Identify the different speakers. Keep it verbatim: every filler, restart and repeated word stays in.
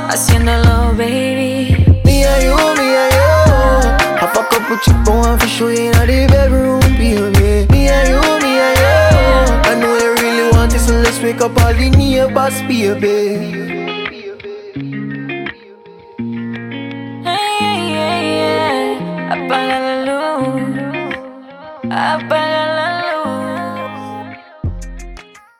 Speaker 1: haciéndolo, baby.
Speaker 2: Me and you, me and you. I fuck up with you, but one for sure in the bedroom, baby. Me and you, me and you. I know you really want it, so let's wake up all the neighbors, baby.
Speaker 1: Hey, yeah, yeah, yeah. Apaga la luz. Apaga